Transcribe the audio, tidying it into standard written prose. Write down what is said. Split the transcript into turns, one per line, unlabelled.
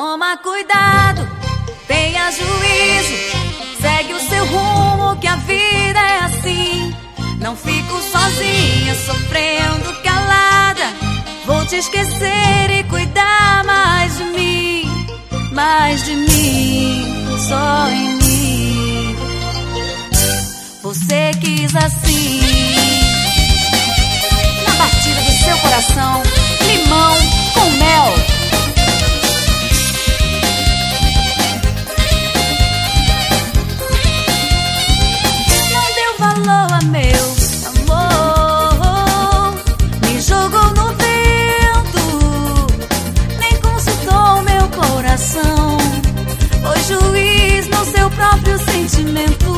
Toma cuidado, tenha juízo, segue o seu rumo que a vida é assim. Não fico sozinha, sofrendo calada. Vou te esquecer e cuidar mais de mim, só em mim. Você quis assim. Na batida do seu coração, limão com mel. Não deu valor a meu amor, me jogou no vento, nem consultou meu coração. Foi juiz no seu próprio sentimento.